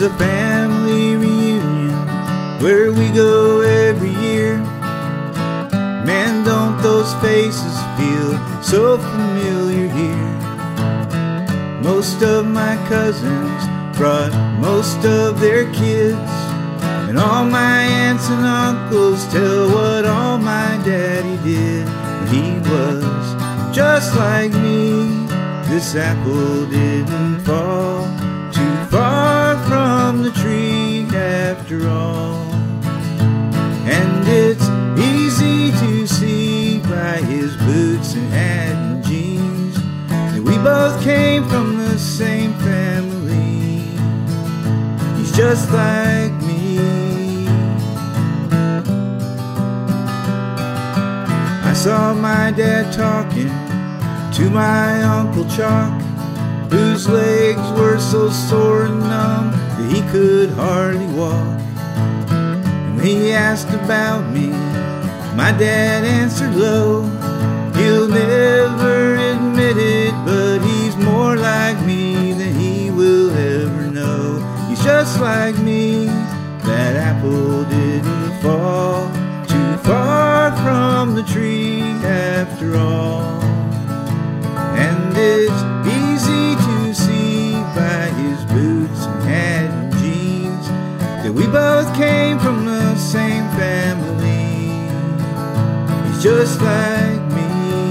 is a family reunion where we go every year. Man, don't those faces feel so familiar here? Most of my cousins brought most of their kids, and all my aunts and uncles tell what all my daddy did. And he was just like me. This apple didn't fall too far from the tree after all. And it's easy to see by his boots and hat and jeans that we both came from the same family. He's just like me. I saw my dad talking to my Uncle Chalk, whose legs were so sore and numb that he could hardly walk. And when he asked about me, my dad answered low. He'll never admit it, but he's more like me than he will ever know. He's just like me. That apple didn't fall too far from the tree after all. And it's easy to see by his boots and hat and jeans that we both came from the same family. He's just like me.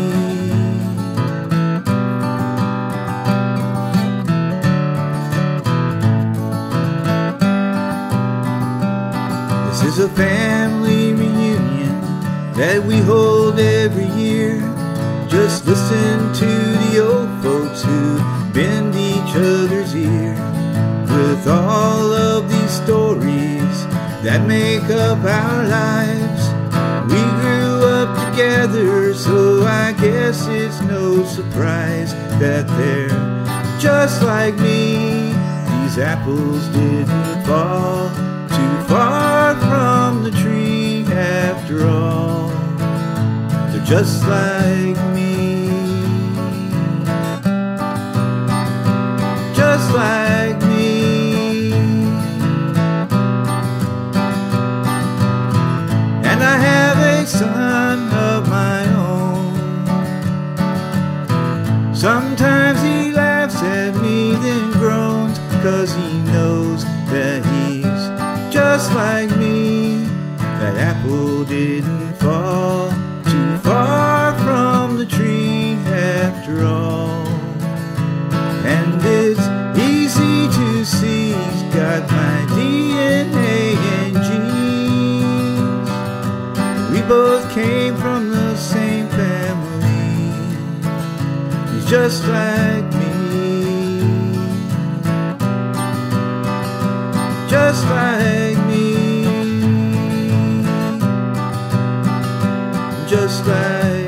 This is a family reunion that we hold every year. Just listen to the old folks who bend each other's ear with all of these stories that make up our lives. We grew up together, so I guess it's no surprise that they're just like me. These apples didn't fall too far from the tree after all. They're just like me. Just like me. And I have a son of my own. Sometimes he laughs at me, then groans, 'cause he knows that he's just like me. That apple didn't fall too far from the tree after all. And it's easy to see he's got my DNA and genes. We both came from the same family. He's just like me. Just like me. Just like